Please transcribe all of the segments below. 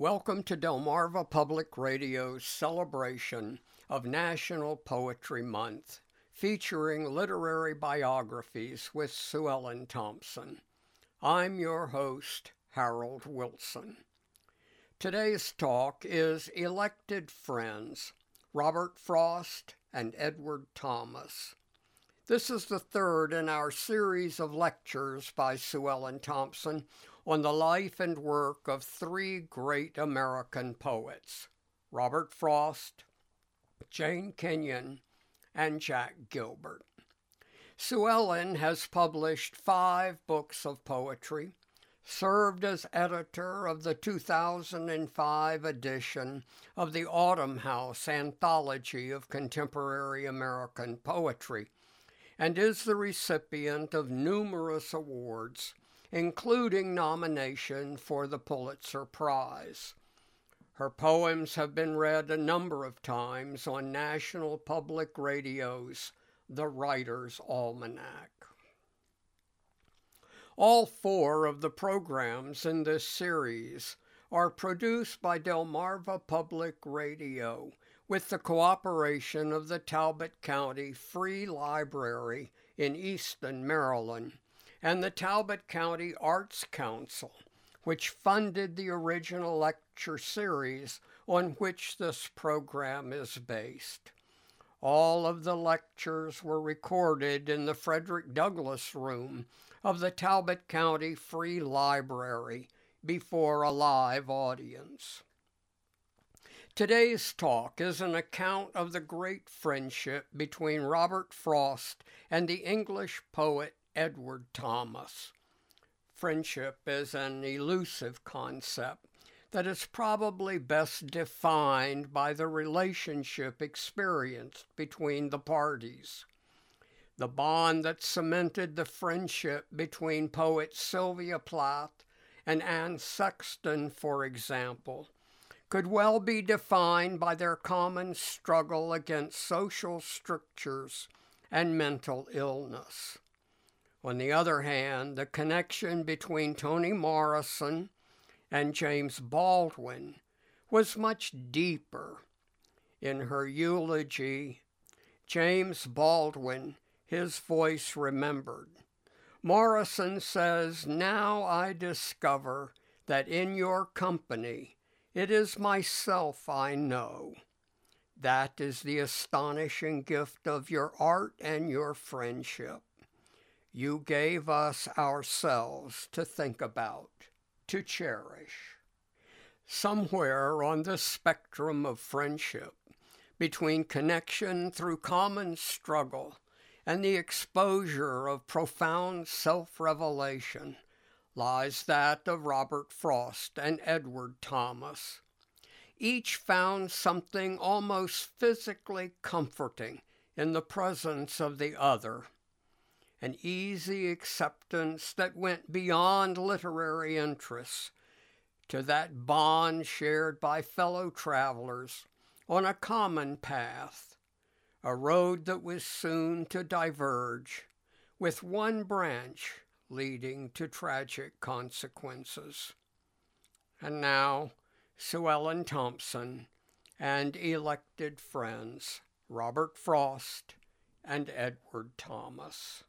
Welcome to Delmarva Public Radio's celebration of National Poetry Month, featuring literary biographies with Sue Ellen Thompson. I'm your host, Harold Wilson. Today's talk is Elected Friends, Robert Frost and Edward Thomas. This is the third in our series of lectures by Sue Ellen Thompson on the life and work of three great American poets, Robert Frost, Jane Kenyon, and Jack Gilbert. Sue Ellen has published 5 books of poetry, served as editor of the 2005 edition of the Autumn House Anthology of Contemporary American Poetry, and is the recipient of numerous awards, including nomination for the Pulitzer Prize. Her poems have been read a number of times on National Public Radio's The Writer's Almanac. All 4 of the programs in this series are produced by Delmarva Public Radio with the cooperation of the Talbot County Free Library in Easton, Maryland, and the Talbot County Arts Council, which funded the original lecture series on which this program is based. All of the lectures were recorded in the Frederick Douglass Room of the Talbot County Free Library before a live audience. Today's talk is an account of the great friendship between Robert Frost and the English poet Edward Thomas. Friendship is an elusive concept that is probably best defined by the relationship experienced between the parties. The bond that cemented the friendship between poet Sylvia Plath and Anne Sexton, for example, could well be defined by their common struggle against social strictures and mental illness. On the other hand, the connection between Toni Morrison and James Baldwin was much deeper. In her eulogy, James Baldwin, his voice remembered. Morrison says, "Now I discover that in your company it is myself I know. That is the astonishing gift of your art and your friendship. You gave us ourselves to think about, to cherish." Somewhere on the spectrum of friendship, between connection through common struggle and the exposure of profound self-revelation, lies that of Robert Frost and Edward Thomas. Each found something almost physically comforting in the presence of the other, an easy acceptance that went beyond literary interests to that bond shared by fellow travelers on a common path, a road that was soon to diverge, with one branch leading to tragic consequences. And now, Sue Ellen Thompson and elected friends, Robert Frost and Edward Thomas.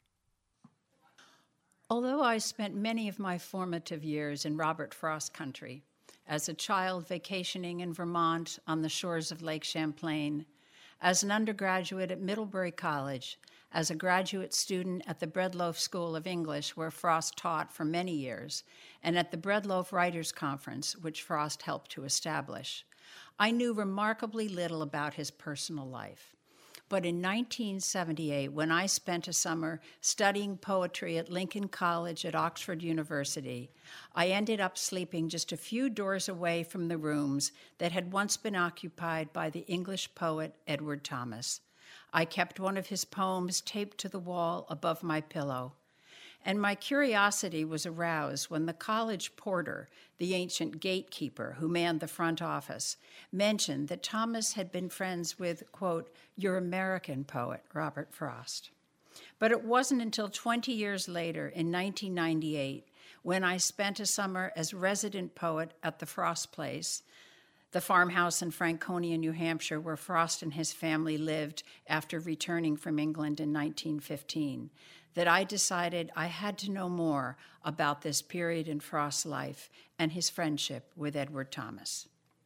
Although I spent many of my formative years in Robert Frost country, as a child vacationing in Vermont on the shores of Lake Champlain, as an undergraduate at Middlebury College, as a graduate student at the Breadloaf School of English, where Frost taught for many years, and at the Breadloaf Writers' Conference, which Frost helped to establish, I knew remarkably little about his personal life. But in 1978, when I spent a summer studying poetry at Lincoln College at Oxford University, I ended up sleeping just a few doors away from the rooms that had once been occupied by the English poet Edward Thomas. I kept one of his poems taped to the wall above my pillow. And my curiosity was aroused when the college porter, the ancient gatekeeper who manned the front office, mentioned that Thomas had been friends with, quote, your American poet, Robert Frost. But it wasn't until 20 years later, in 1998, when I spent a summer as resident poet at the Frost Place, the farmhouse in Franconia, New Hampshire, where Frost and his family lived after returning from England in 1915, that I decided I had to know more about this period in Frost's life and his friendship with Edward Thomas.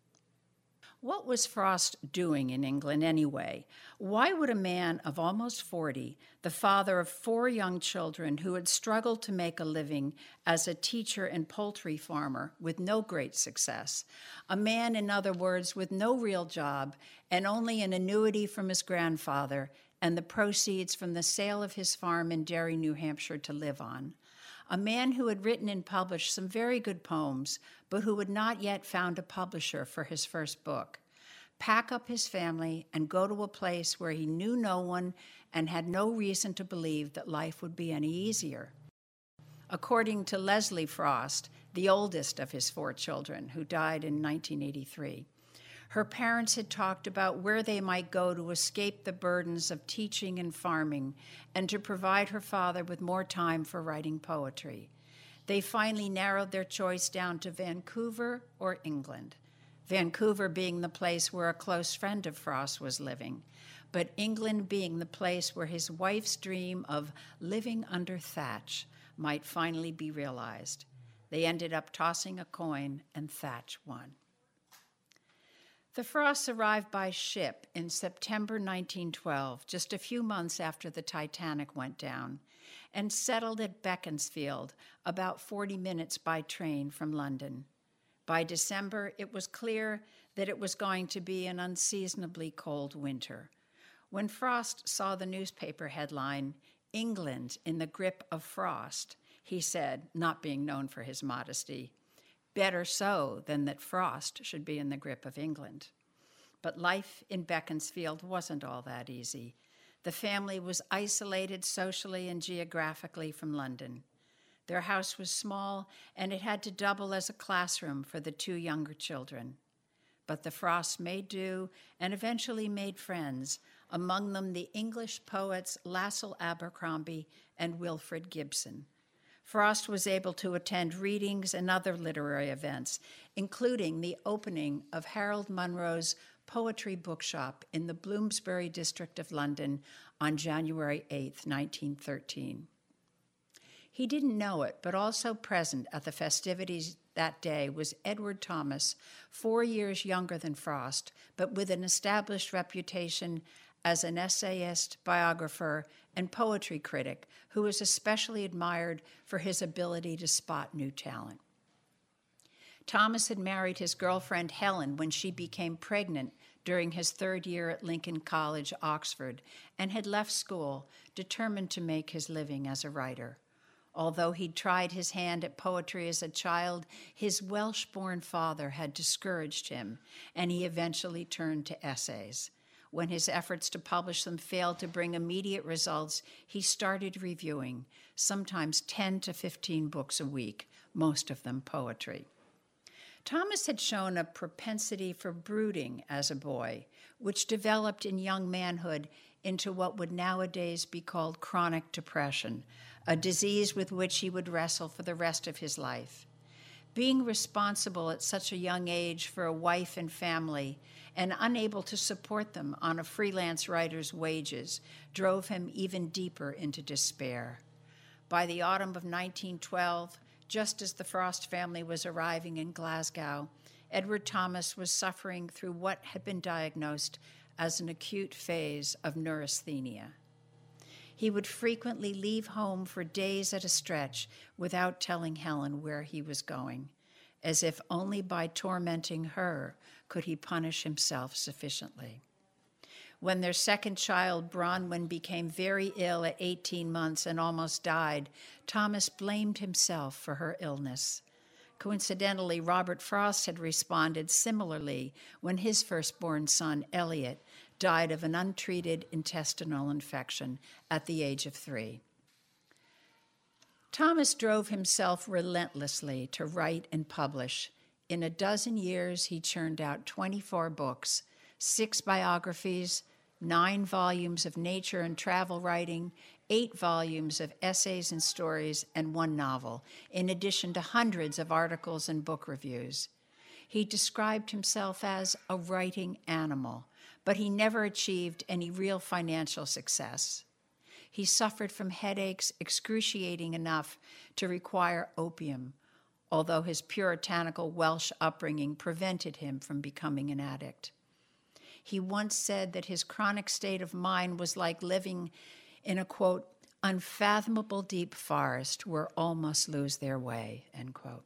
What was Frost doing in England anyway? Why would a man of almost 40, the father of 4 young children who had struggled to make a living as a teacher and poultry farmer with no great success, a man, in other words, with no real job and only an annuity from his grandfather and the proceeds from the sale of his farm in Derry, New Hampshire to live on, a man who had written and published some very good poems, but who had not yet found a publisher for his first book, pack up his family and go to a place where he knew no one and had no reason to believe that life would be any easier. According to Leslie Frost, the oldest of his 4 children, who died in 1983, her parents had talked about where they might go to escape the burdens of teaching and farming and to provide her father with more time for writing poetry. They finally narrowed their choice down to Vancouver or England, Vancouver being the place where a close friend of Frost was living, but England being the place where his wife's dream of living under thatch might finally be realized. They ended up tossing a coin, and Thatch won. The Frosts arrived by ship in September 1912, just a few months after the Titanic went down, and settled at Beaconsfield, about 40 minutes by train from London. By December, it was clear that it was going to be an unseasonably cold winter. When Frost saw the newspaper headline, "England in the Grip of Frost," he said, not being known for his modesty, "Better so than that Frost should be in the grip of England." But life in Beaconsfield wasn't all that easy. The family was isolated socially and geographically from London. Their house was small, and it had to double as a classroom for the 2 younger children. But the Frosts made do and eventually made friends, among them the English poets Lascelles Abercrombie and Wilfred Gibson. Frost was able to attend readings and other literary events, including the opening of Harold Munro's Poetry Bookshop in the Bloomsbury district of London on January 8, 1913. He didn't know it, but also present at the festivities that day was Edward Thomas, 4 years younger than Frost, but with an established reputation as an essayist, biographer, and poetry critic who was especially admired for his ability to spot new talent. Thomas had married his girlfriend Helen when she became pregnant during his 3rd year at Lincoln College, Oxford, and had left school, determined to make his living as a writer. Although he'd tried his hand at poetry as a child, his Welsh-born father had discouraged him, and he eventually turned to essays. When his efforts to publish them failed to bring immediate results, he started reviewing, sometimes 10 to 15 books a week, most of them poetry. Thomas had shown a propensity for brooding as a boy, which developed in young manhood into what would nowadays be called chronic depression, a disease with which he would wrestle for the rest of his life. Being responsible at such a young age for a wife and family and unable to support them on a freelance writer's wages drove him even deeper into despair. By the autumn of 1912, just as the Frost family was arriving in Glasgow, Edward Thomas was suffering through what had been diagnosed as an acute phase of neurasthenia. He would frequently leave home for days at a stretch without telling Helen where he was going, as if only by tormenting her could he punish himself sufficiently. When their second child, Bronwyn, became very ill at 18 months and almost died, Thomas blamed himself for her illness. Coincidentally, Robert Frost had responded similarly when his firstborn son, Eliot, died of an untreated intestinal infection at the age of 3. Thomas drove himself relentlessly to write and publish. In a dozen years, he churned out 24 books, 6 biographies, 9 volumes of nature and travel writing, 8 volumes of essays and stories, and 1 novel, in addition to hundreds of articles and book reviews. He described himself as a writing animal, but he never achieved any real financial success. He suffered from headaches excruciating enough to require opium, although his puritanical Welsh upbringing prevented him from becoming an addict. He once said that his chronic state of mind was like living in a, quote, unfathomable deep forest where all must lose their way, end quote.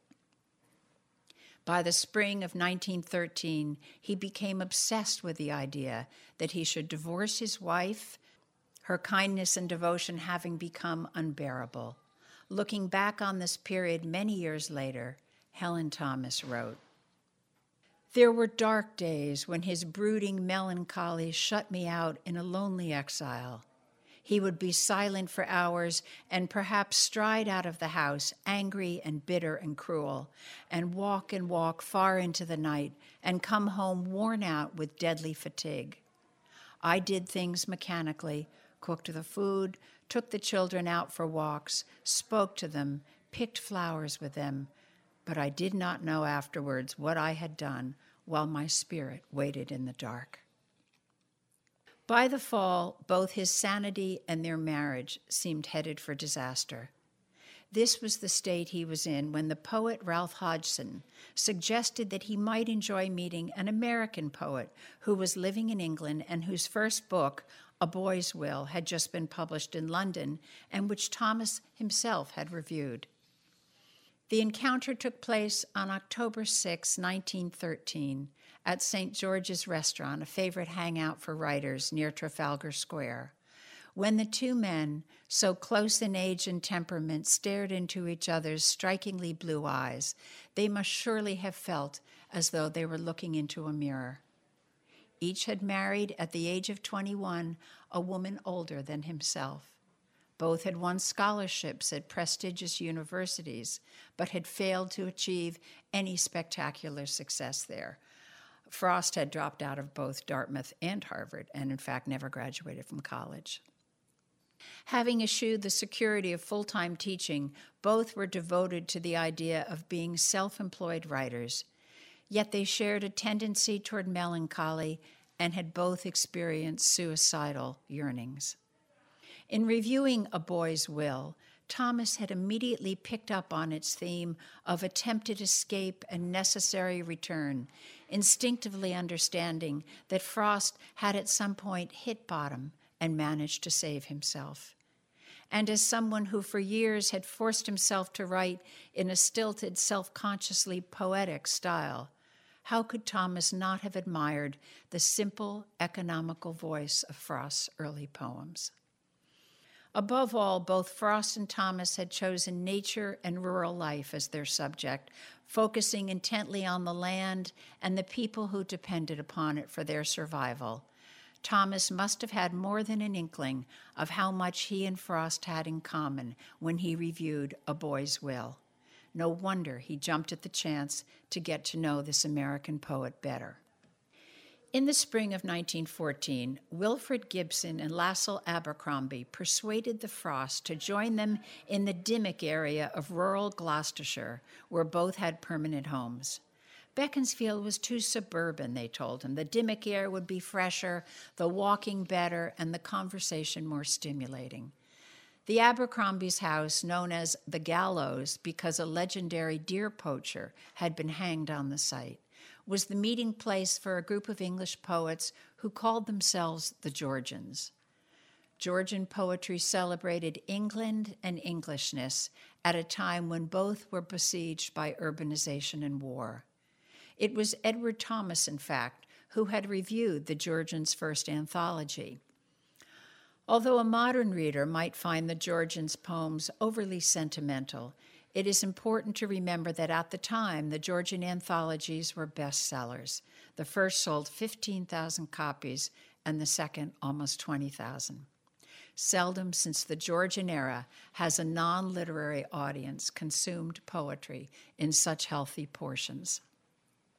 By the spring of 1913, he became obsessed with the idea that he should divorce his wife, her kindness and devotion having become unbearable. Looking back on this period many years later, Helen Thomas wrote, "There were dark days when his brooding melancholy shut me out in a lonely exile. He would be silent for hours and perhaps stride out of the house, angry and bitter and cruel, and walk far into the night and come home worn out with deadly fatigue. I did things mechanically, cooked the food, took the children out for walks, spoke to them, picked flowers with them, but I did not know afterwards what I had done while my spirit waited in the dark." By the fall, both his sanity and their marriage seemed headed for disaster. This was the state he was in when the poet Ralph Hodgson suggested that he might enjoy meeting an American poet who was living in England and whose first book, A Boy's Will, had just been published in London and which Thomas himself had reviewed. The encounter took place on October 6, 1913, at St. George's Restaurant, a favorite hangout for writers near Trafalgar Square. When the two men, so close in age and temperament, stared into each other's strikingly blue eyes, they must surely have felt as though they were looking into a mirror. Each had married at the age of 21 a woman older than himself. Both had won scholarships at prestigious universities, but had failed to achieve any spectacular success there. Frost had dropped out of both Dartmouth and Harvard, and in fact never graduated from college. Having eschewed the security of full-time teaching, both were devoted to the idea of being self-employed writers, yet they shared a tendency toward melancholy and had both experienced suicidal yearnings. In reviewing A Boy's Will, Thomas had immediately picked up on its theme of attempted escape and necessary return, instinctively understanding that Frost had at some point hit bottom and managed to save himself. And as someone who for years had forced himself to write in a stilted, self-consciously poetic style, how could Thomas not have admired the simple, economical voice of Frost's early poems? Above all, both Frost and Thomas had chosen nature and rural life as their subject, focusing intently on the land and the people who depended upon it for their survival. Thomas must have had more than an inkling of how much he and Frost had in common when he reviewed A Boy's Will. No wonder he jumped at the chance to get to know this American poet better. In the spring of 1914, Wilfred Gibson and Lassell Abercrombie persuaded the Frosts to join them in the Dimmock area of rural Gloucestershire, where both had permanent homes. Beaconsfield was too suburban, they told him. The Dimmock air would be fresher, the walking better, and the conversation more stimulating. The Abercrombies' house, known as the Gallows because a legendary deer poacher had been hanged on the site, was the meeting place for a group of English poets who called themselves the Georgians. Georgian poetry celebrated England and Englishness at a time when both were besieged by urbanization and war. It was Edward Thomas, in fact, who had reviewed the Georgians' first anthology. Although a modern reader might find the Georgians' poems overly sentimental, it is important to remember that at the time, the Georgian anthologies were bestsellers. The first sold 15,000 copies, and the second almost 20,000. Seldom since the Georgian era has a non-literary audience consumed poetry in such healthy portions.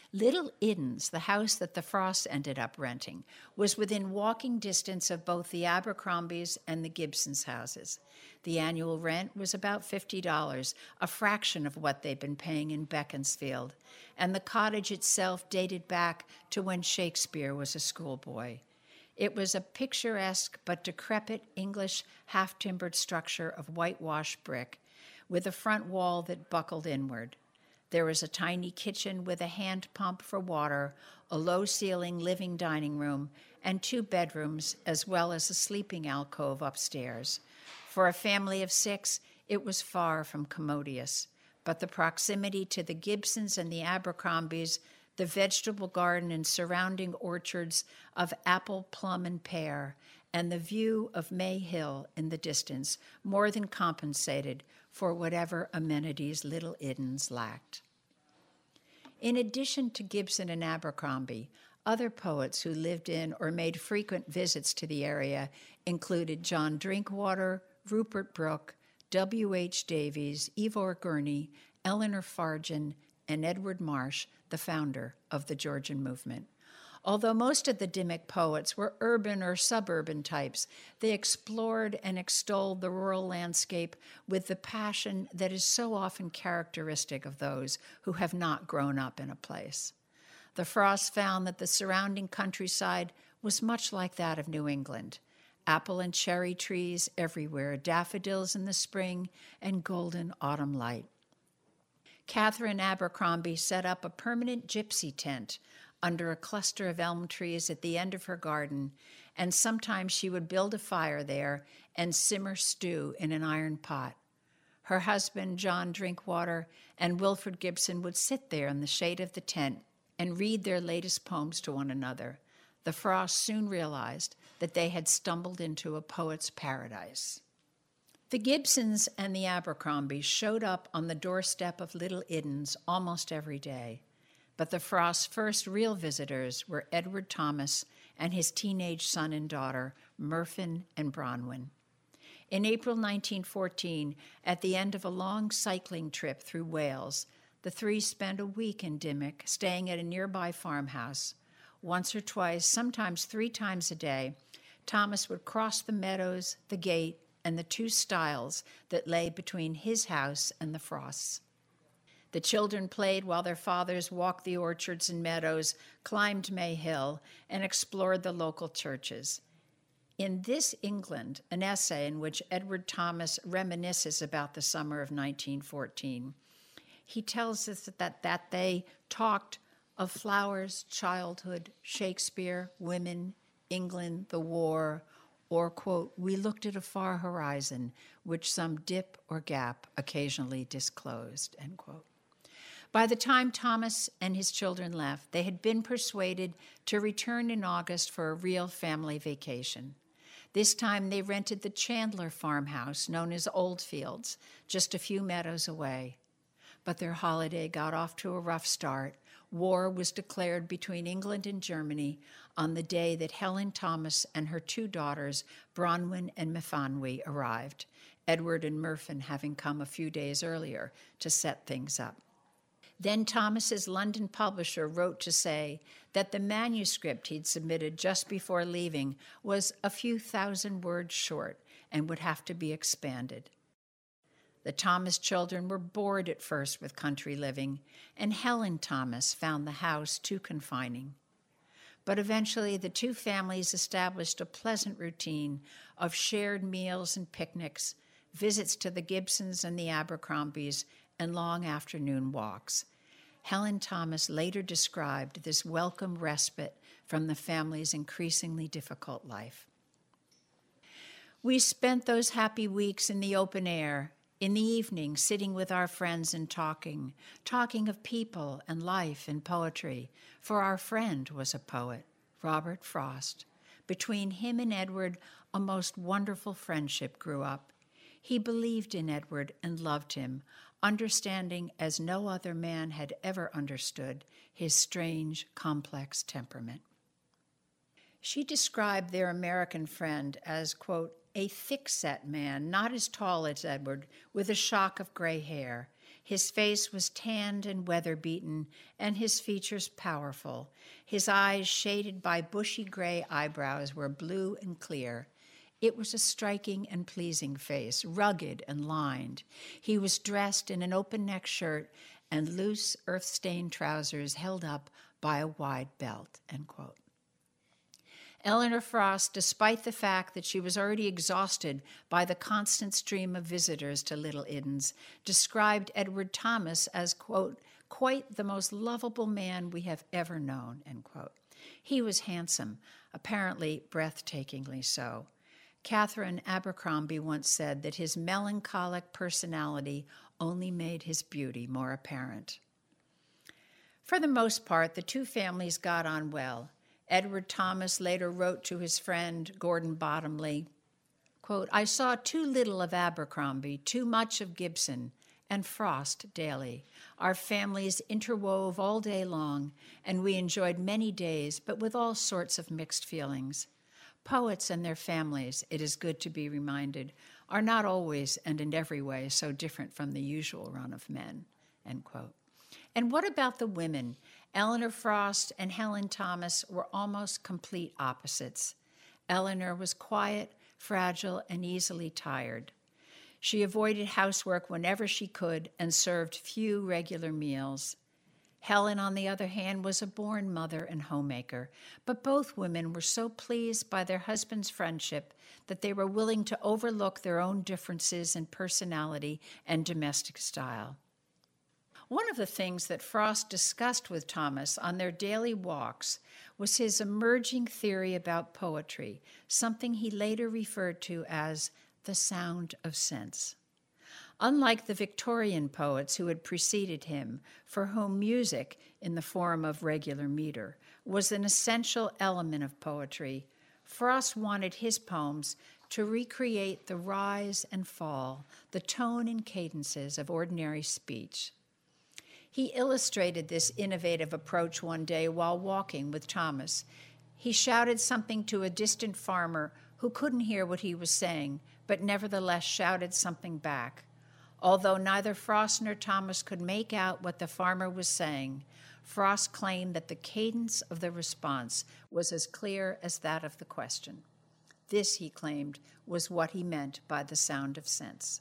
Little Iddens, the house that the Frosts ended up renting, was within walking distance of both the Abercrombies and the Gibsons' houses. The annual rent was about $50, a fraction of what they'd been paying in Beaconsfield, and the cottage itself dated back to when Shakespeare was a schoolboy. It was a picturesque but decrepit English half-timbered structure of whitewashed brick with a front wall that buckled inward. There was a tiny kitchen with a hand pump for water, a low-ceiling living dining room, and 2 bedrooms, as well as a sleeping alcove upstairs. For a family of 6, it was far from commodious, but the proximity to the Gibsons and the Abercrombies, the vegetable garden and surrounding orchards of apple, plum, and pear, and the view of May Hill in the distance more than compensated for whatever amenities Little Iddens lacked. In addition to Gibson and Abercrombie, other poets who lived in or made frequent visits to the area included John Drinkwater, Rupert Brooke, W.H. Davies, Ivor Gurney, Eleanor Fargen, and Edward Marsh, the founder of the Georgian movement. Although most of the Dimmock poets were urban or suburban types, they explored and extolled the rural landscape with the passion that is so often characteristic of those who have not grown up in a place. The Frosts found that the surrounding countryside was much like that of New England. Apple and cherry trees everywhere, daffodils in the spring, and golden autumn light. Catherine Abercrombie set up a permanent gypsy tent under a cluster of elm trees at the end of her garden, and sometimes she would build a fire there and simmer stew in an iron pot. Her husband, John Drinkwater, and Wilfred Gibson would sit there in the shade of the tent and read their latest poems to one another. The Frosts soon realized that they had stumbled into a poet's paradise. The Gibsons and the Abercrombies showed up on the doorstep of Little Iddens almost every day. But the Frost's first real visitors were Edward Thomas and his teenage son and daughter, Murfin and Bronwyn. In April 1914, at the end of a long cycling trip through Wales, the 3 spent a week in Dimmock, staying at a nearby farmhouse. Once or twice, sometimes 3 times a day, Thomas would cross the meadows, the gate, and the 2 stiles that lay between his house and the Frosts'. The children played while their fathers walked the orchards and meadows, climbed May Hill, and explored the local churches. In This England, an essay in which Edward Thomas reminisces about the summer of 1914, he tells us that they talked of flowers, childhood, Shakespeare, women, England, the war, or, quote, we looked at a far horizon, which some dip or gap occasionally disclosed, end quote. By the time Thomas and his children left, they had been persuaded to return in August for a real family vacation. This time they rented the Chandler farmhouse, known as Oldfields, just a few meadows away. But their holiday got off to a rough start. War was declared between England and Germany on the day that Helen Thomas and her 2 daughters, Bronwyn and Myfanwy, arrived, Edward and Murfin having come a few days earlier to set things up. Then Thomas's London publisher wrote to say that the manuscript he'd submitted just before leaving was a few thousand words short and would have to be expanded. The Thomas children were bored at first with country living, and Helen Thomas found the house too confining. But eventually the 2 families established a pleasant routine of shared meals and picnics, visits to the Gibsons and the Abercrombies, and long afternoon walks. Helen Thomas later described this welcome respite from the family's increasingly difficult life. We spent those happy weeks in the open air, in the evening sitting with our friends and talking of people and life and poetry, for our friend was a poet, Robert Frost. Between him and Edward, a most wonderful friendship grew up. He believed in Edward and loved him, understanding as no other man had ever understood his strange, complex temperament. She described their American friend as, quote, a thick-set man, not as tall as Edward, with a shock of gray hair. His face was tanned and weather-beaten, and his features powerful. His eyes, shaded by bushy gray eyebrows, were blue and clear. It was a striking and pleasing face, rugged and lined. He was dressed in an open-neck shirt and loose, earth-stained trousers held up by a wide belt, end quote. Eleanor Frost, despite the fact that she was already exhausted by the constant stream of visitors to Little Iddens, described Edward Thomas as, quote, quite the most lovable man we have ever known, end quote. He was handsome, apparently breathtakingly so. Catherine Abercrombie once said that his melancholic personality only made his beauty more apparent. For the most part, the two families got on well. Edward Thomas later wrote to his friend Gordon Bottomley, quote, I saw too little of Abercrombie, too much of Gibson, and Frost daily. Our families interwove all day long, and we enjoyed many days, but with all sorts of mixed feelings. Poets and their families, it is good to be reminded, are not always and in every way so different from the usual run of men, end quote. And what about the women? Eleanor Frost and Helen Thomas were almost complete opposites. Eleanor was quiet, fragile, and easily tired. She avoided housework whenever she could and served few regular meals. Helen, on the other hand, was a born mother and homemaker, but both women were so pleased by their husband's friendship that they were willing to overlook their own differences in personality and domestic style. One of the things that Frost discussed with Thomas on their daily walks was his emerging theory about poetry, something he later referred to as the sound of sense. Unlike the Victorian poets who had preceded him, for whom music, in the form of regular meter, was an essential element of poetry, Frost wanted his poems to recreate the rise and fall, the tone and cadences of ordinary speech. He illustrated this innovative approach one day while walking with Thomas. He shouted something to a distant farmer who couldn't hear what he was saying, but nevertheless shouted something back. Although neither Frost nor Thomas could make out what the farmer was saying, Frost claimed that the cadence of the response was as clear as that of the question. This, he claimed, was what he meant by the sound of sense.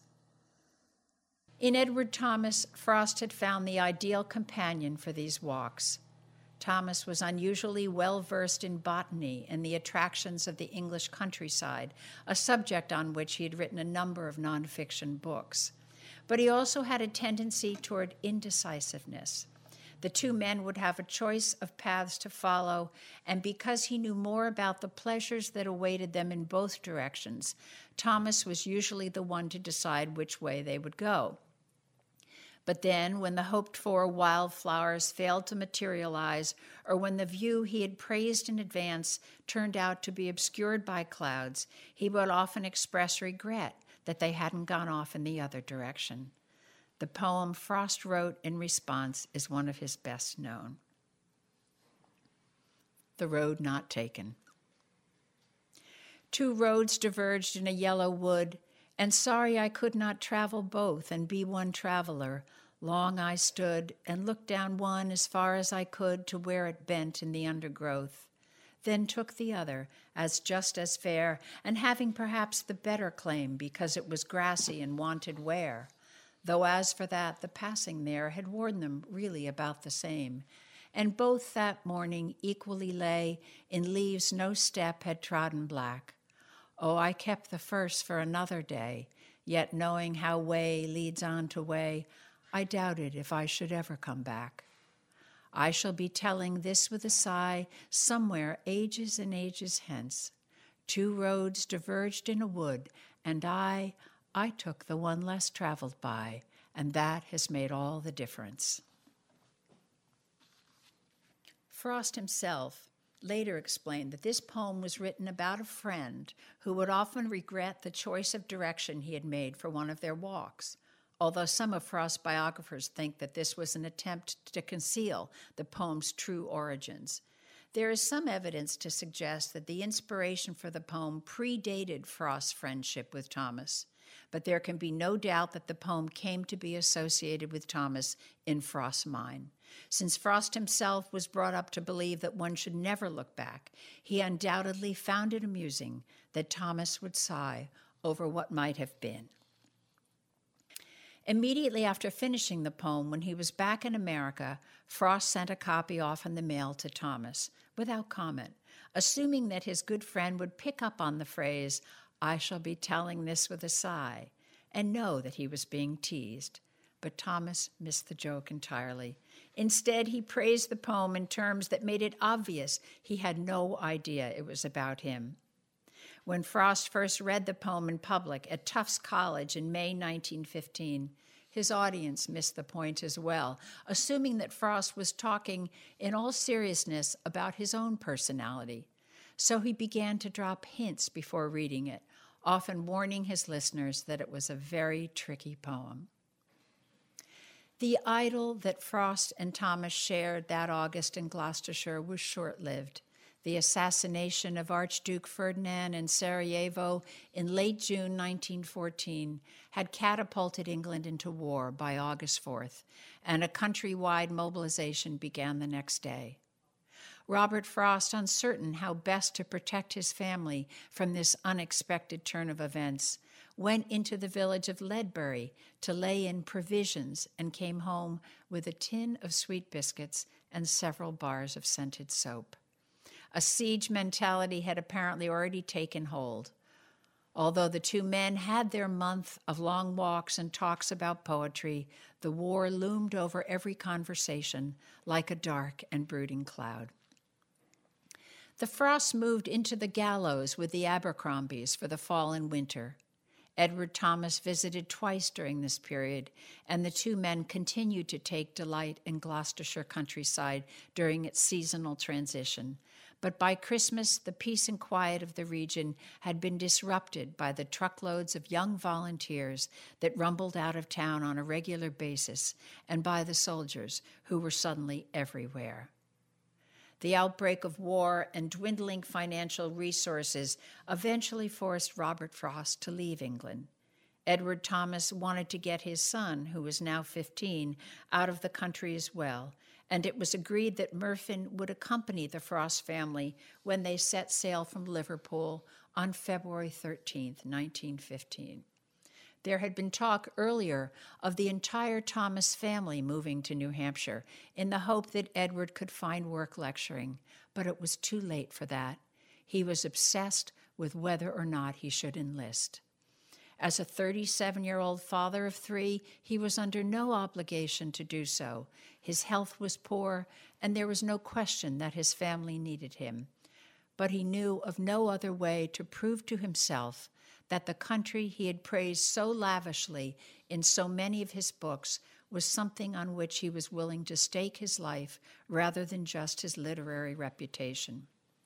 In Edward Thomas, Frost had found the ideal companion for these walks. Thomas was unusually well-versed in botany and the attractions of the English countryside, a subject on which he had written a number of nonfiction books. But he also had a tendency toward indecisiveness. The two men would have a choice of paths to follow, and because he knew more about the pleasures that awaited them in both directions, Thomas was usually the one to decide which way they would go. But then, when the hoped-for wildflowers failed to materialize, or when the view he had praised in advance turned out to be obscured by clouds, he would often express regret that they hadn't gone off in the other direction. The poem Frost wrote in response is one of his best known. The Road Not Taken. Two roads diverged in a yellow wood, and sorry I could not travel both and be one traveler. Long I stood and looked down one as far as I could to where it bent in the undergrowth, then took the other as just as fair, and having perhaps the better claim because it was grassy and wanted wear, though as for that the passing there had worn them really about the same, and both that morning equally lay in leaves no step had trodden black. Oh, I kept the first for another day, yet knowing how way leads on to way, I doubted if I should ever come back. I shall be telling this with a sigh somewhere ages and ages hence. Two roads diverged in a wood, and I took the one less traveled by, and that has made all the difference. Frost himself later explained that this poem was written about a friend who would often regret the choice of direction he had made for one of their walks, although some of Frost's biographers think that this was an attempt to conceal the poem's true origins. There is some evidence to suggest that the inspiration for the poem predated Frost's friendship with Thomas, but there can be no doubt that the poem came to be associated with Thomas in Frost's mind. Since Frost himself was brought up to believe that one should never look back, he undoubtedly found it amusing that Thomas would sigh over what might have been. Immediately after finishing the poem, when he was back in America, Frost sent a copy off in the mail to Thomas, without comment, assuming that his good friend would pick up on the phrase, "I shall be telling this with a sigh," and know that he was being teased. But Thomas missed the joke entirely. Instead, he praised the poem in terms that made it obvious he had no idea it was about him. When Frost first read the poem in public at Tufts College in May 1915, his audience missed the point as well, assuming that Frost was talking in all seriousness about his own personality. So he began to drop hints before reading it, often warning his listeners that it was a very tricky poem. The idyll that Frost and Thomas shared that August in Gloucestershire was short-lived. The assassination of Archduke Ferdinand in Sarajevo in late June 1914 had catapulted England into war by August 4th, and a countrywide mobilization began the next day. Robert Frost, uncertain how best to protect his family from this unexpected turn of events, went into the village of Ledbury to lay in provisions and came home with a tin of sweet biscuits and several bars of scented soap. A siege mentality had apparently already taken hold. Although the two men had their month of long walks and talks about poetry, the war loomed over every conversation like a dark and brooding cloud. The Frosts moved into the Gallows with the Abercrombies for the fall and winter. Edward Thomas visited twice during this period, and the two men continued to take delight in Gloucestershire countryside during its seasonal transition. But by Christmas, the peace and quiet of the region had been disrupted by the truckloads of young volunteers that rumbled out of town on a regular basis, and by the soldiers who were suddenly everywhere. The outbreak of war and dwindling financial resources eventually forced Robert Frost to leave England. Edward Thomas wanted to get his son, who was now 15, out of the country as well, and it was agreed that Murfin would accompany the Frost family when they set sail from Liverpool on February 13, 1915. There had been talk earlier of the entire Thomas family moving to New Hampshire in the hope that Edward could find work lecturing, but it was too late for that. He was obsessed with whether or not he should enlist. As a 37-year-old father of three, he was under no obligation to do so. His health was poor, and there was no question that his family needed him. But he knew of no other way to prove to himself that the country he had praised so lavishly in so many of his books was something on which he was willing to stake his life rather than just his literary reputation.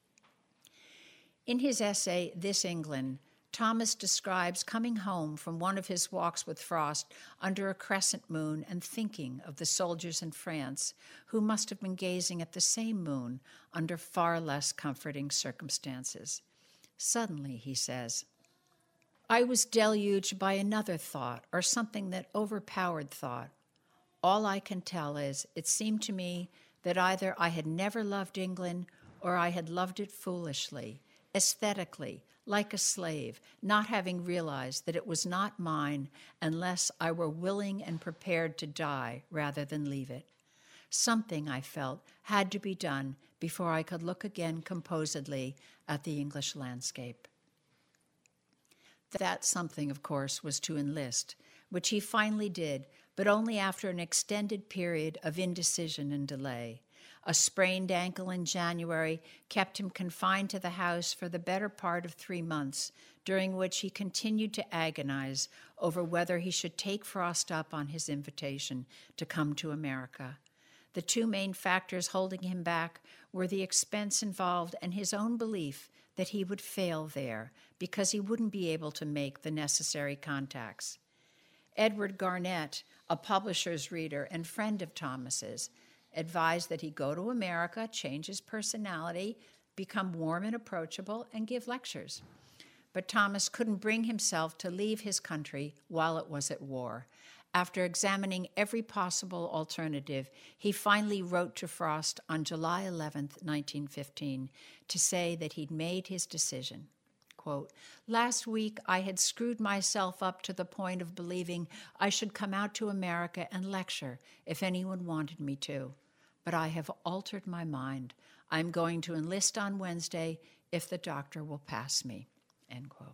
In his essay, This England, Thomas describes coming home from one of his walks with Frost under a crescent moon and thinking of the soldiers in France who must have been gazing at the same moon under far less comforting circumstances. Suddenly, he says, I was deluged by another thought, or something that overpowered thought. All I can tell is, it seemed to me that either I had never loved England or I had loved it foolishly, aesthetically, like a slave, not having realized that it was not mine unless I were willing and prepared to die rather than leave it. Something, I felt, had to be done before I could look again composedly at the English landscape. That something, of course, was to enlist, which he finally did, but only after an extended period of indecision and delay. A sprained ankle in January kept him confined to the house for the better part of 3 months, during which he continued to agonize over whether he should take Frost up on his invitation to come to America. The two main factors holding him back were the expense involved and his own belief that he would fail there because he wouldn't be able to make the necessary contacts. Edward Garnett, a publisher's reader and friend of Thomas's, advised that he go to America, change his personality, become warm and approachable, and give lectures. But Thomas couldn't bring himself to leave his country while it was at war. After examining every possible alternative, he finally wrote to Frost on July 11, 1915, to say that he'd made his decision. Quote, "Last week I had screwed myself up to the point of believing I should come out to America and lecture if anyone wanted me to. But I have altered my mind. I'm going to enlist on Wednesday if the doctor will pass me." End quote.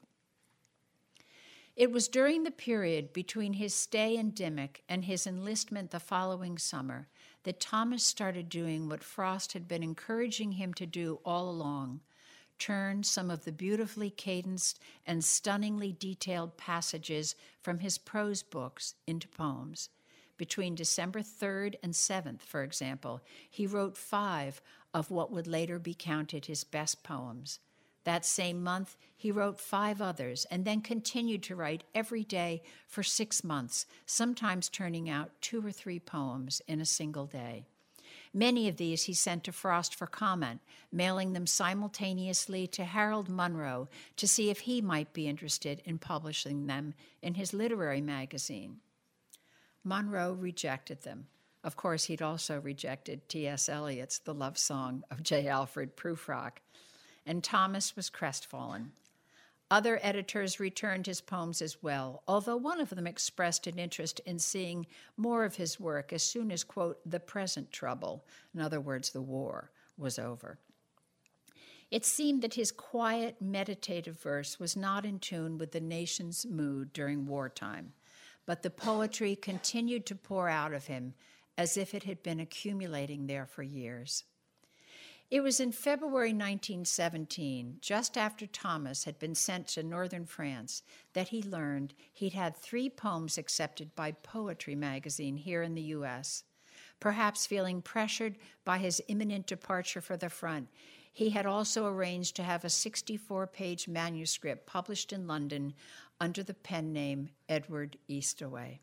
It was during the period between his stay in Dimmock and his enlistment the following summer that Thomas started doing what Frost had been encouraging him to do all along: turn some of the beautifully cadenced and stunningly detailed passages from his prose books into poems. Between December 3rd and 7th, for example, he wrote 5 of what would later be counted his best poems. That same month, he wrote 5 others and then continued to write every day for 6 months, sometimes turning out 2 or 3 poems in a single day. Many of these he sent to Frost for comment, mailing them simultaneously to Harold Munro to see if he might be interested in publishing them in his literary magazine. Munro rejected them. Of course, he'd also rejected T.S. Eliot's The Love Song of J. Alfred Prufrock, and Thomas was crestfallen. Other editors returned his poems as well, although one of them expressed an interest in seeing more of his work as soon as, quote, "the present trouble," in other words, the war, was over. It seemed that his quiet, meditative verse was not in tune with the nation's mood during wartime, but the poetry continued to pour out of him as if it had been accumulating there for years. It was in February 1917, just after Thomas had been sent to northern France, that he learned he'd had 3 poems accepted by Poetry magazine here in the U.S. Perhaps feeling pressured by his imminent departure for the front, he had also arranged to have a 64-page manuscript published in London under the pen name Edward Eastaway.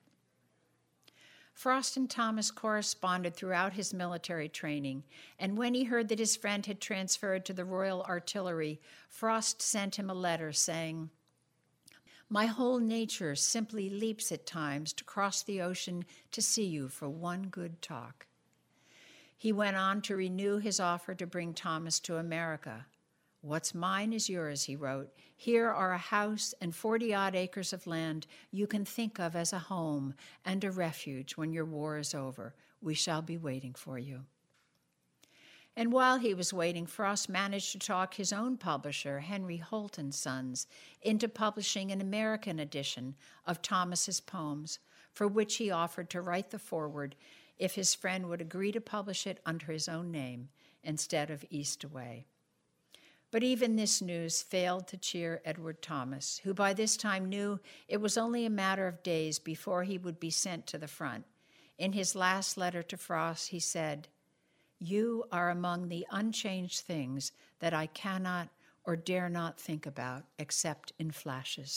Frost and Thomas corresponded throughout his military training, and when he heard that his friend had transferred to the Royal Artillery, Frost sent him a letter saying, "My whole nature simply leaps at times to cross the ocean to see you for one good talk." He went on to renew his offer to bring Thomas to America. "What's mine is yours," he wrote. "Here are a house and 40-odd acres of land you can think of as a home and a refuge when your war is over. We shall be waiting for you." And while he was waiting, Frost managed to talk his own publisher, Henry Holt & Sons, into publishing an American edition of Thomas's poems, for which he offered to write the foreword if his friend would agree to publish it under his own name instead of Eastaway. But even this news failed to cheer Edward Thomas, who by this time knew it was only a matter of days before he would be sent to the front. In his last letter to Frost, he said, "You are among the unchanged things that I cannot or dare not think about except in flashes."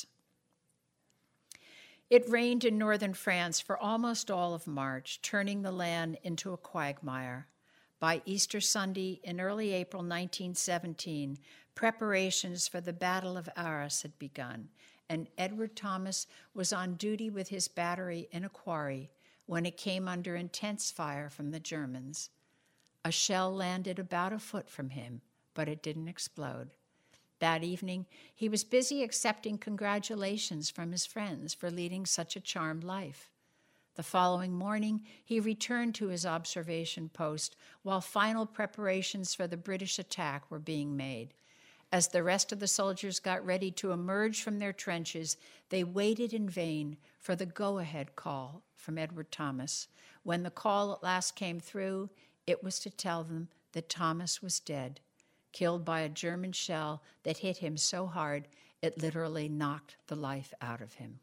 It rained in northern France for almost all of March, turning the land into a quagmire. By Easter Sunday in early April 1917, preparations for the Battle of Arras had begun, and Edward Thomas was on duty with his battery in a quarry when it came under intense fire from the Germans. A shell landed about a foot from him, but it didn't explode. That evening, he was busy accepting congratulations from his friends for leading such a charmed life. The following morning, he returned to his observation post while final preparations for the British attack were being made. As the rest of the soldiers got ready to emerge from their trenches, they waited in vain for the go-ahead call from Edward Thomas. When the call at last came through, it was to tell them that Thomas was dead, killed by a German shell that hit him so hard it literally knocked the life out of him.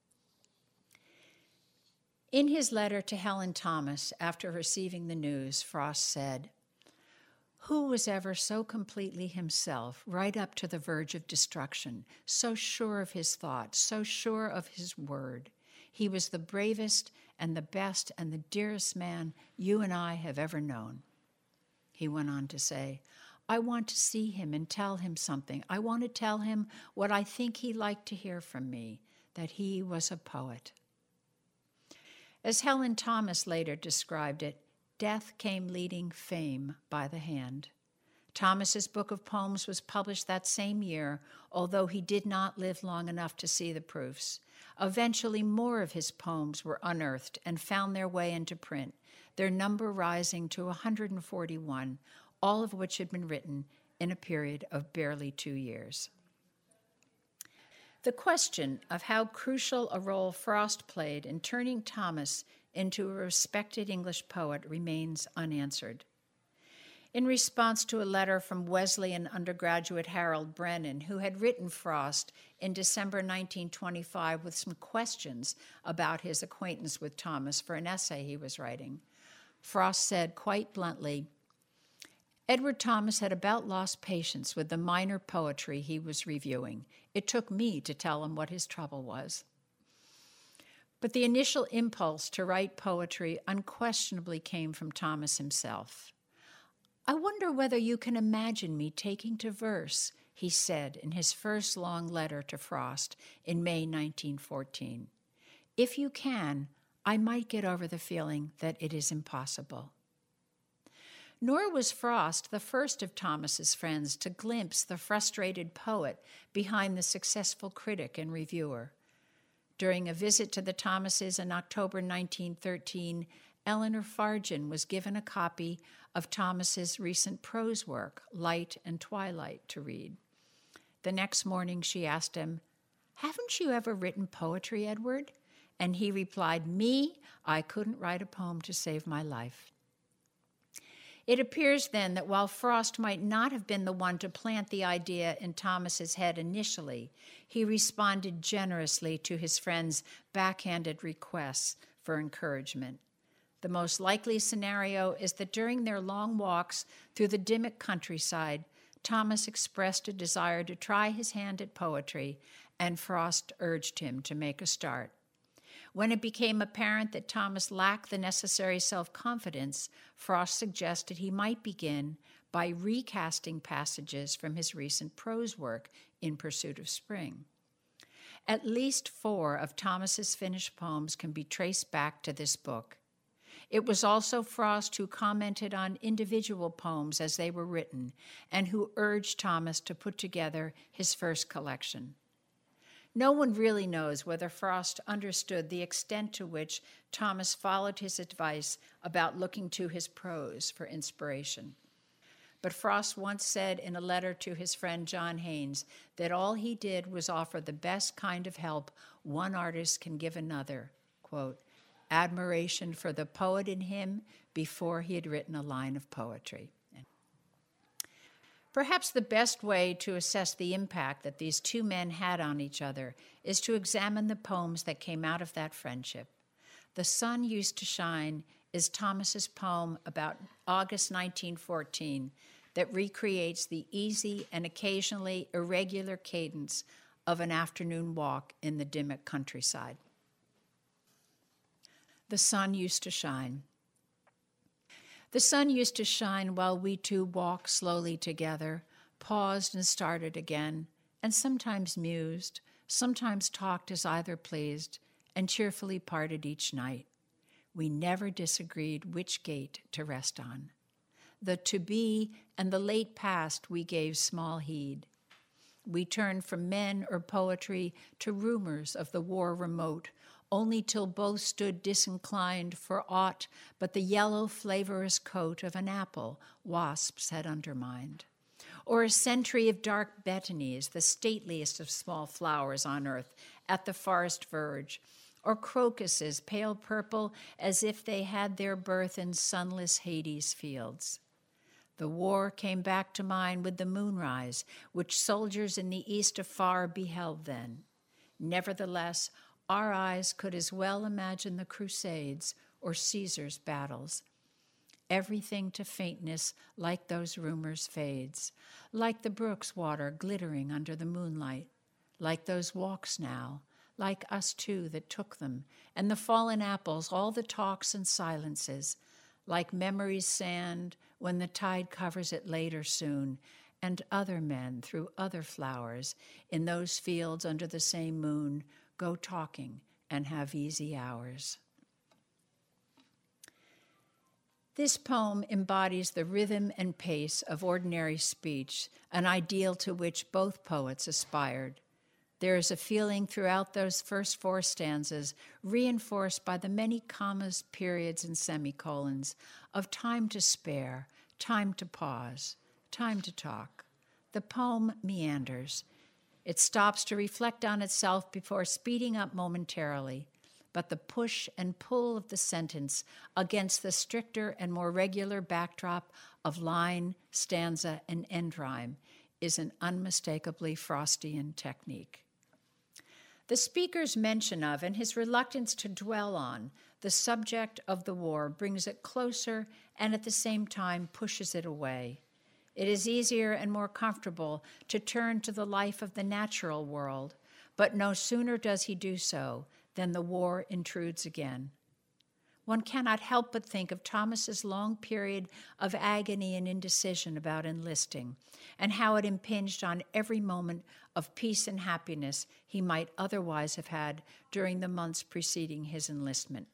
In his letter to Helen Thomas after receiving the news, Frost said, "Who was ever so completely himself, right up to the verge of destruction, so sure of his thought, so sure of his word? He was the bravest and the best and the dearest man you and I have ever known." He went on to say, "I want to see him and tell him something. I want to tell him what I think he liked to hear from me, that he was a poet." As Helen Thomas later described it, death came leading fame by the hand. Thomas's book of poems was published that same year, although he did not live long enough to see the proofs. Eventually, more of his poems were unearthed and found their way into print, their number rising to 141, all of which had been written in a period of barely 2 years. The question of how crucial a role Frost played in turning Thomas into a respected English poet remains unanswered. In response to a letter from Wesleyan undergraduate Harold Brennan, who had written Frost in December 1925 with some questions about his acquaintance with Thomas for an essay he was writing, Frost said quite bluntly, "Edward Thomas had about lost patience with the minor poetry he was reviewing. It took me to tell him what his trouble was." But the initial impulse to write poetry unquestionably came from Thomas himself. "I wonder whether you can imagine me taking to verse," he said in his first long letter to Frost in May 1914. "If you can, I might get over the feeling that it is impossible." Nor was Frost the first of Thomas's friends to glimpse the frustrated poet behind the successful critic and reviewer. During a visit to the Thomases in October 1913, Eleanor Fargen was given a copy of Thomas's recent prose work, Light and Twilight, to read. The next morning she asked him, "Haven't you ever written poetry, Edward?" And he replied, "Me? I couldn't write a poem to save my life." It appears then that while Frost might not have been the one to plant the idea in Thomas's head initially, he responded generously to his friend's backhanded requests for encouragement. The most likely scenario is that during their long walks through the Dimmock countryside, Thomas expressed a desire to try his hand at poetry, and Frost urged him to make a start. When it became apparent that Thomas lacked the necessary self-confidence, Frost suggested he might begin by recasting passages from his recent prose work, In Pursuit of Spring. At least 4 of Thomas's finished poems can be traced back to this book. It was also Frost who commented on individual poems as they were written and who urged Thomas to put together his first collection. No one really knows whether Frost understood the extent to which Thomas followed his advice about looking to his prose for inspiration. But Frost once said in a letter to his friend John Haynes that all he did was offer the best kind of help one artist can give another, quote, admiration for the poet in him before he had written a line of poetry. Perhaps the best way to assess the impact that these 2 men had on each other is to examine the poems that came out of that friendship. The Sun Used to Shine is Thomas's poem about August 1914 that recreates the easy and occasionally irregular cadence of an afternoon walk in the Dimmock countryside. The sun used to shine. The sun used to shine while we 2 walked slowly together, paused and started again, and sometimes mused, sometimes talked as either pleased, and cheerfully parted each night. We never disagreed which gate to rest on. The to-be and the late past we gave small heed. We turned from men or poetry to rumors of the war remote, only till both stood disinclined for aught but the yellow flavorous coat of an apple wasps had undermined. Or a century of dark betonies, the stateliest of small flowers on earth, at the forest verge, or crocuses, pale purple, as if they had their birth in sunless Hades fields. The war came back to mind with the moonrise, which soldiers in the east afar beheld then. Nevertheless, our eyes could as well imagine the Crusades or Caesar's battles. Everything to faintness like those rumors fades, like the brook's water glittering under the moonlight, like those walks now, like us too that took them, and the fallen apples, all the talks and silences, like memory's sand when the tide covers it later soon, and other men through other flowers in those fields under the same moon go talking and have easy hours. This poem embodies the rhythm and pace of ordinary speech, an ideal to which both poets aspired. There is a feeling throughout those first 4 stanzas, reinforced by the many commas, periods, and semicolons, of time to spare, time to pause, time to talk. The poem meanders. It stops to reflect on itself before speeding up momentarily, but the push and pull of the sentence against the stricter and more regular backdrop of line, stanza, and end rhyme is an unmistakably Frostian technique. The speaker's mention of and his reluctance to dwell on the subject of the war brings it closer and at the same time pushes it away. It is easier and more comfortable to turn to the life of the natural world, but no sooner does he do so than the war intrudes again. One cannot help but think of Thomas's long period of agony and indecision about enlisting, and how it impinged on every moment of peace and happiness he might otherwise have had during the months preceding his enlistment.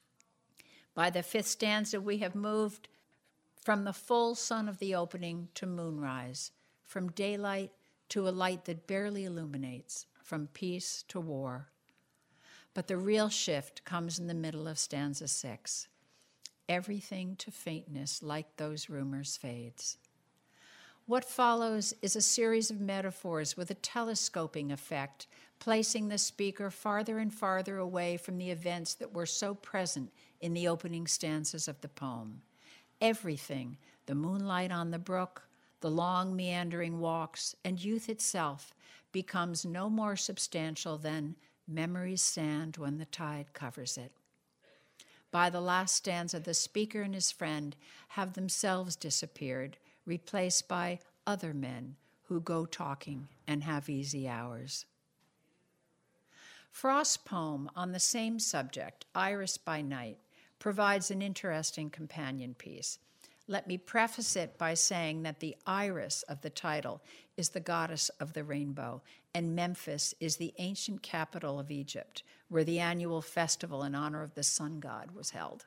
By the 5th stanza, we have moved from the full sun of the opening to moonrise, from daylight to a light that barely illuminates, from peace to war. But the real shift comes in the middle of stanza 6. Everything to faintness, like those rumors, fades. What follows is a series of metaphors with a telescoping effect, placing the speaker farther and farther away from the events that were so present in the opening stanzas of the poem. Everything, the moonlight on the brook, the long meandering walks, and youth itself, becomes no more substantial than memory's sand when the tide covers it. By the last stanza, the speaker and his friend have themselves disappeared, replaced by other men who go talking and have easy hours. Frost's poem on the same subject, Iris by Night, provides an interesting companion piece. Let me preface it by saying that the Iris of the title is the goddess of the rainbow, and Memphis is the ancient capital of Egypt, where the annual festival in honor of the sun god was held.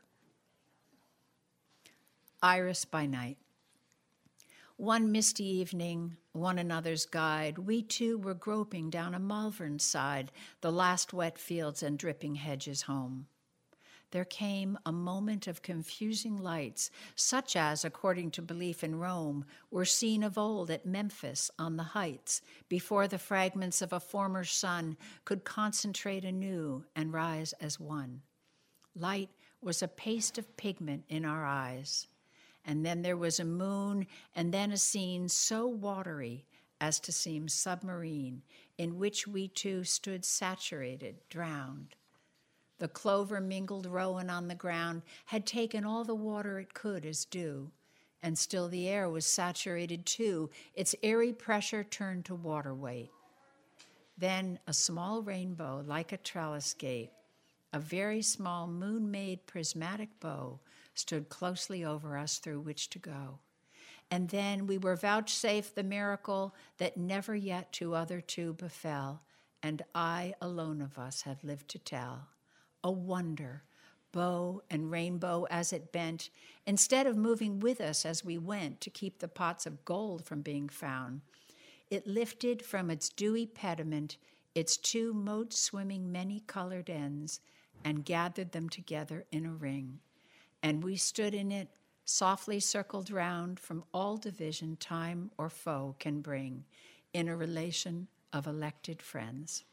Iris by Night. One misty evening, one another's guide, we two were groping down a Malvern side, the last wet fields and dripping hedges home. There came a moment of confusing lights, such as, according to belief in Rome, were seen of old at Memphis on the heights, before the fragments of a former sun could concentrate anew and rise as one. Light was a paste of pigment in our eyes. And then there was a moon, and then a scene so watery as to seem submarine, in which we two stood saturated, drowned. The clover-mingled rowan on the ground had taken all the water it could as dew, and still the air was saturated too, its airy pressure turned to water weight. Then a small rainbow, like a trellis gate, a very small moon-made prismatic bow, stood closely over us through which to go. And then we were vouchsafed the miracle that never yet to other two befell, and I alone of us have lived to tell. A wonder, bow and rainbow as it bent, instead of moving with us as we went to keep the pots of gold from being found, it lifted from its dewy pediment its two mote-swimming many-colored ends and gathered them together in a ring. And we stood in it, softly circled round from all division time or foe can bring, in a relation of elected friends.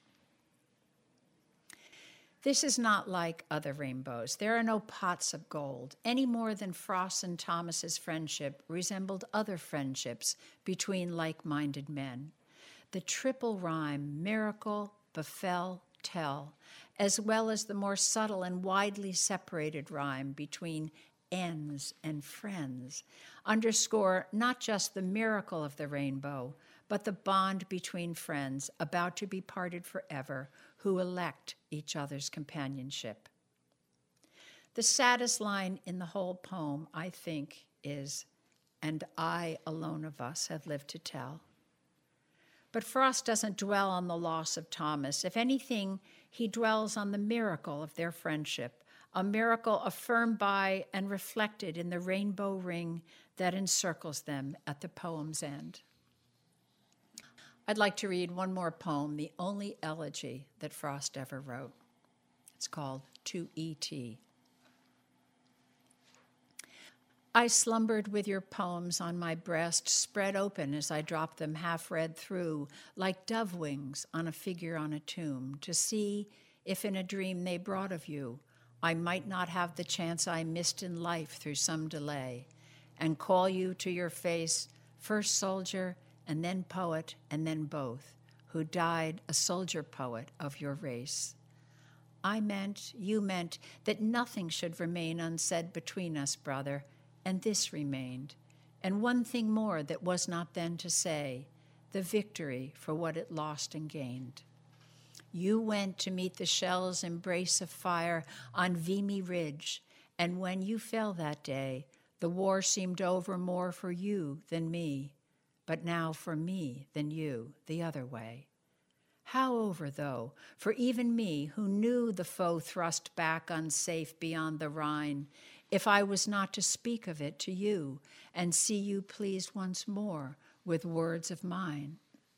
This is not like other rainbows. There are no pots of gold, any more than Frost and Thomas's friendship resembled other friendships between like-minded men. The triple rhyme, miracle, befell, tell, as well as the more subtle and widely separated rhyme between ends and friends, underscore not just the miracle of the rainbow, but the bond between friends about to be parted forever, who elect each other's companionship. The saddest line in the whole poem, I think, is, "And I alone of us have lived to tell." But Frost doesn't dwell on the loss of Thomas. If anything, he dwells on the miracle of their friendship, a miracle affirmed by and reflected in the rainbow ring that encircles them at the poem's end. I'd like to read one more poem, the only elegy that Frost ever wrote. It's called To E.T. I slumbered with your poems on my breast, spread open as I dropped them half-read through, like dove wings on a figure on a tomb, to see if in a dream they brought of you, I might not have the chance I missed in life through some delay, and call you to your face, first soldier, and then poet, and then both, who died a soldier poet of your race. You meant, that nothing should remain unsaid between us, brother, and this remained, and one thing more that was not then to say, the victory for what it lost and gained. You went to meet the shell's embrace of fire on Vimy Ridge, and when you fell that day, the war seemed over more for you than me, but now for me than you, the other way. How over, though, for even me, who knew the foe thrust back unsafe beyond the Rhine, if I was not to speak of it to you and see you pleased once more with words of mine?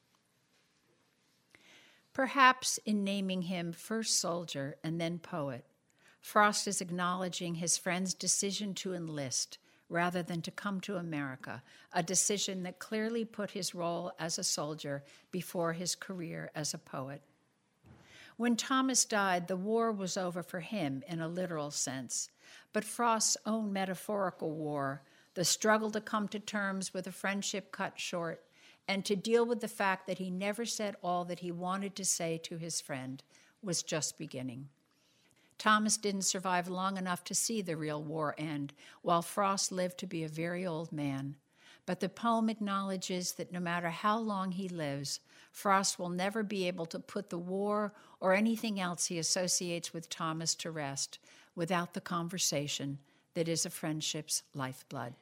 Perhaps in naming him first soldier and then poet, Frost is acknowledging his friend's decision to enlist rather than to come to America, a decision that clearly put his role as a soldier before his career as a poet. When Thomas died, the war was over for him in a literal sense, but Frost's own metaphorical war, the struggle to come to terms with a friendship cut short, and to deal with the fact that he never said all that he wanted to say to his friend, was just beginning. Thomas didn't survive long enough to see the real war end, while Frost lived to be a very old man. But the poem acknowledges that no matter how long he lives, Frost will never be able to put the war or anything else he associates with Thomas to rest without the conversation that is a friendship's lifeblood.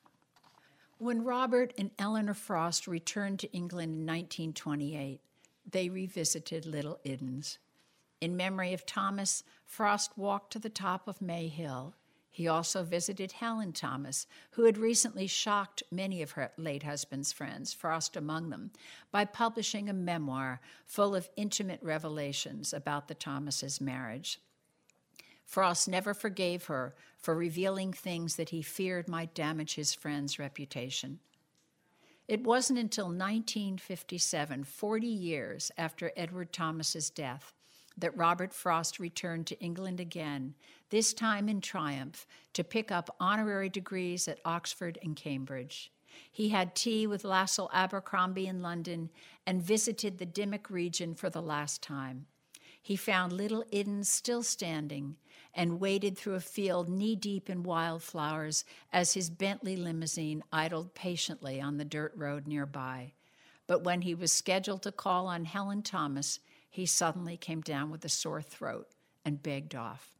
When Robert and Eleanor Frost returned to England in 1928, they revisited Little Iddens. In memory of Thomas, Frost walked to the top of May Hill. He also visited Helen Thomas, who had recently shocked many of her late husband's friends, Frost among them, by publishing a memoir full of intimate revelations about the Thomases' marriage. Frost never forgave her for revealing things that he feared might damage his friend's reputation. It wasn't until 1957, 40 years after Edward Thomas's death, that Robert Frost returned to England again, this time in triumph, to pick up honorary degrees at Oxford and Cambridge. He had tea with Lascelles Abercrombie in London and visited the Dimmock region for the last time. He found Little Iddens still standing and waded through a field knee-deep in wildflowers as his Bentley limousine idled patiently on the dirt road nearby. But when he was scheduled to call on Helen Thomas, he suddenly came down with a sore throat and begged off.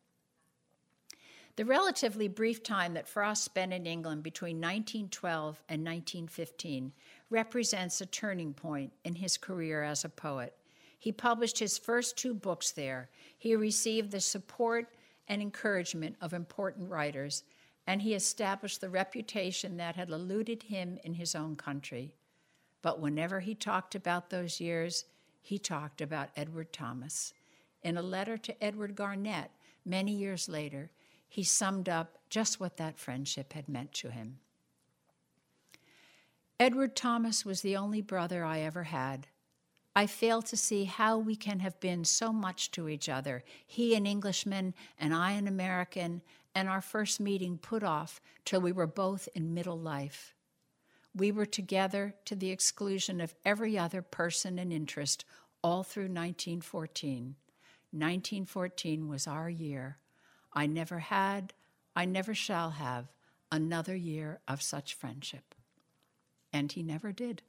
The relatively brief time that Frost spent in England between 1912 and 1915 represents a turning point in his career as a poet. He published his first 2 books there. He received the support and encouragement of important writers, and he established the reputation that had eluded him in his own country. But whenever he talked about those years, he talked about Edward Thomas. In a letter to Edward Garnett, many years later, he summed up just what that friendship had meant to him. Edward Thomas was the only brother I ever had. I fail to see how we can have been so much to each other, he an Englishman and I an American, and our first meeting put off till we were both in middle life. We were together to the exclusion of every other person and interest all through 1914. 1914 was our year. I never had, I never shall have another year of such friendship. And he never did.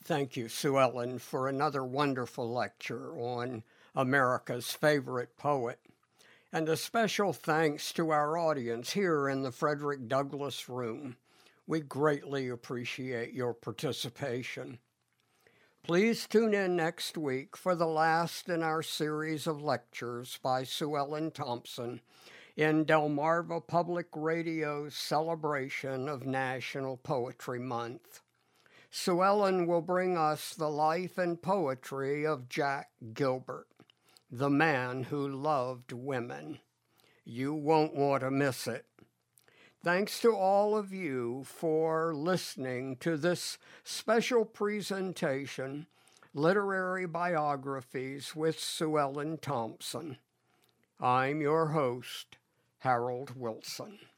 Thank you, Sue Ellen, for another wonderful lecture on America's favorite poet. And a special thanks to our audience here in the Frederick Douglass Room. We greatly appreciate your participation. Please tune in next week for the last in our series of lectures by Sue Ellen Thompson in Delmarva Public Radio's celebration of National Poetry Month. Sue Ellen will bring us the life and poetry of Jack Gilbert, the man who loved women. You won't want to miss it. Thanks to all of you for listening to this special presentation, Literary Biographies with Sue Ellen Thompson. I'm your host, Harold Wilson.